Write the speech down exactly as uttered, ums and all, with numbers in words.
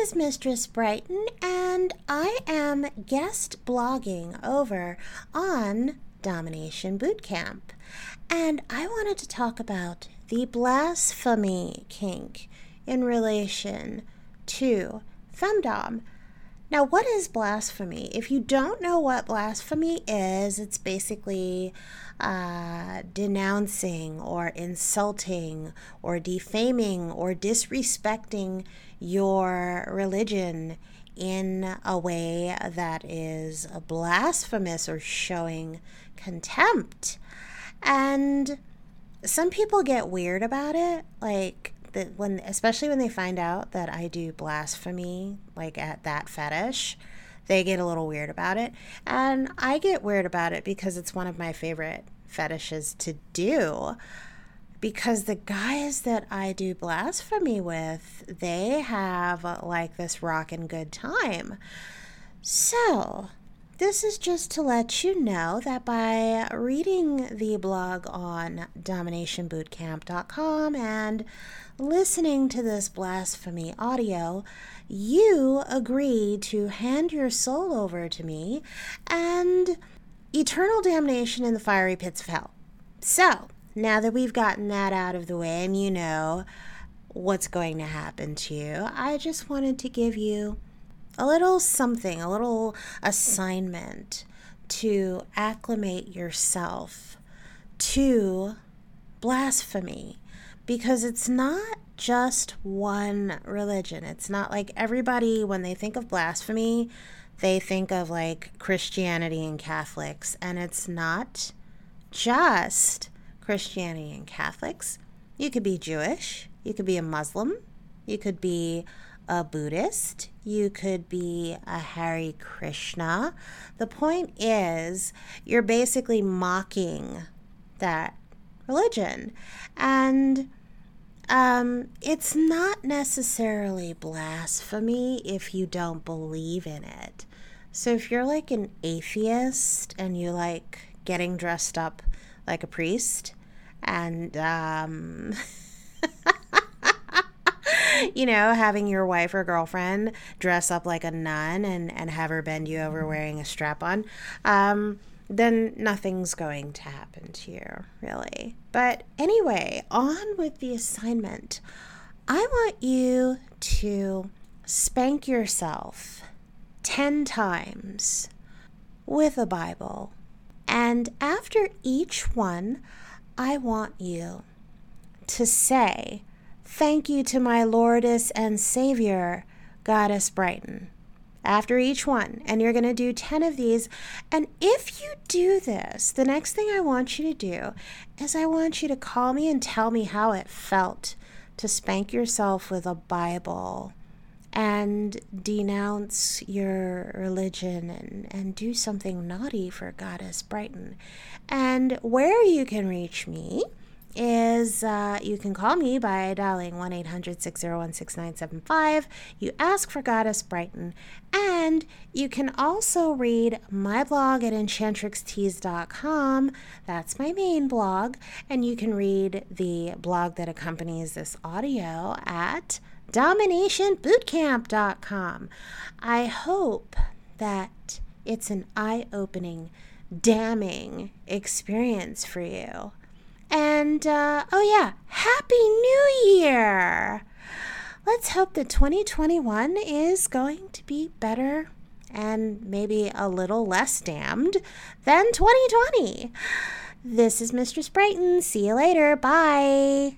is Mistress Brighton, and I am guest blogging over on Domination Bootcamp. And I wanted to talk about the blasphemy kink in relation to femdom. Now, what is blasphemy? If you don't know what blasphemy is, it's basically uh, denouncing or insulting or defaming or disrespecting your religion in a way that is blasphemous or showing contempt. And some people get weird about it, like that when, especially when they find out that I do blasphemy, like at that fetish, they get a little weird about it. And I get weird about it because it's one of my favorite fetishes to do. Because the guys that I do blasphemy with, they have like this rockin' good time. So this is just to let you know that by reading the blog on domination bootcamp dot com and listening to this blasphemy audio, you agree to hand your soul over to me and eternal damnation in the fiery pits of hell. So, now that we've gotten that out of the way and you know what's going to happen to you, I just wanted to give you a little something, a little assignment to acclimate yourself to blasphemy. Because it's not just one religion. It's not like everybody, when they think of blasphemy, they think of like Christianity and Catholics. And it's not just Christianity and Catholics. You could be Jewish. You could be a Muslim. You could be a Buddhist. You could be a Hare Krishna. The point is, you're basically mocking that religion. And Um, it's not necessarily blasphemy if you don't believe in it. So if you're like an atheist and you like getting dressed up like a priest and, um, you know, having your wife or girlfriend dress up like a nun and, and have her bend you over wearing a strap-on, um, then nothing's going to happen to you, really. But anyway, on with the assignment. I want you to spank yourself ten times with a Bible. And after each one, I want you to say, "Thank you to my Lordess and Savior, Goddess Brighton." After each one, and you're going to do ten of these. And if you do this, the next thing I want you to do is I want you to call me and tell me how it felt to spank yourself with a Bible and denounce your religion and, and do something naughty for Goddess Brighton. And where you can reach me is uh, you can call me by dialing one eight hundred six oh one six nine seven five. You ask for Goddess Brighton, and you can also read my blog at enchantrix tees dot com. That's my main blog, and you can read the blog that accompanies this audio at domination bootcamp dot com. I hope that it's an eye-opening, damning experience for you. And, uh, oh yeah, Happy New Year! Let's hope that twenty twenty-one is going to be better and maybe a little less damned than twenty twenty. This is Mistress Brighton. See you later. Bye.